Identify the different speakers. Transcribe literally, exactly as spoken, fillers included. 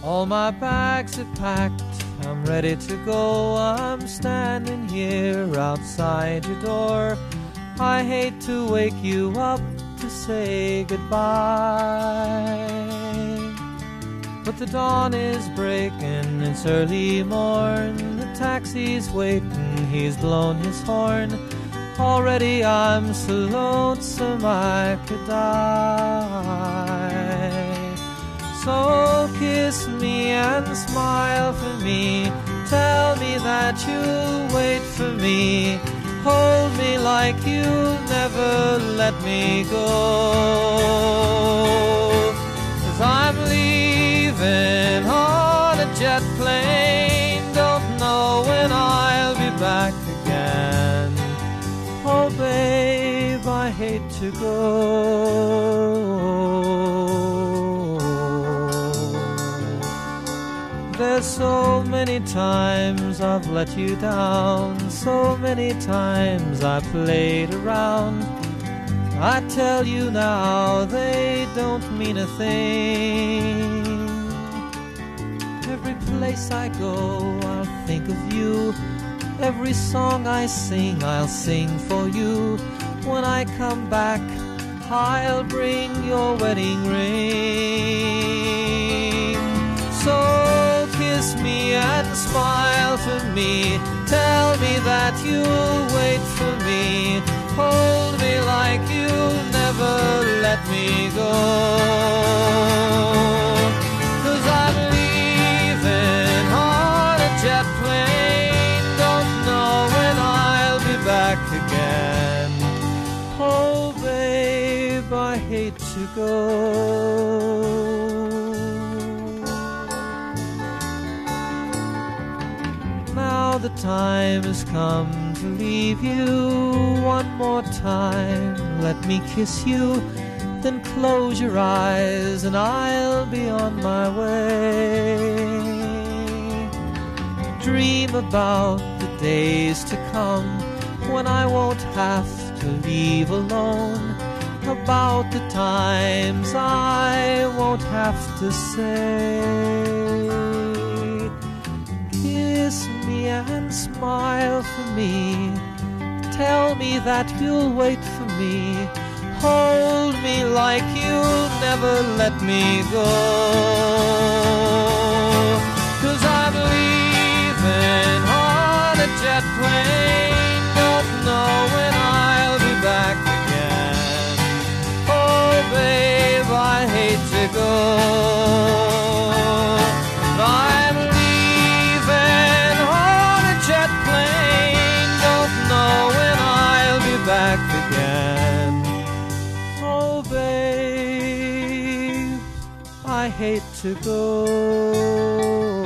Speaker 1: All my bags are packed, I'm ready to go. I'm standing here outside your door. I hate to wake you up to say goodbye, but the dawn is breaking, it's early morn. The taxi's waiting, he's blown his horn. Already I'm so lonesome I could die. So kiss me and smile for me. Tell me that you'll wait for me. Hold me like you'll never let me go. 'Cause I'm leaving on a jet plane. Don't know when I'll be back again. Oh babe, I hate to go. There's so many times I've let you down, so many times I played around. I tell you now, they don't mean a thing. Every place I go, I'll think of you. Every song I sing, I'll sing for you. When I come back, I'll bring your wedding ring. So kiss me and smile for me. Tell me that you'll wait for me. Hold me like you'll never let me go. 'Cause I'm leaving on a jet plane. Don't know when I'll be back again. Oh babe, I hate to go. Now the time has come to leave you. One more time, let me kiss you. Then close your eyes and I'll be on my way. Dream about the days to come when I won't have to leave alone. About the times I won't have to say. Kiss me and smile for me. Tell me that you'll wait for me. Hold me like you'll never let me go. 'Cause I'm leaving on a jet plane. Don't know when I'll be back again. Oh babe, I hate to go. I'm back again. Oh babe, I hate to go.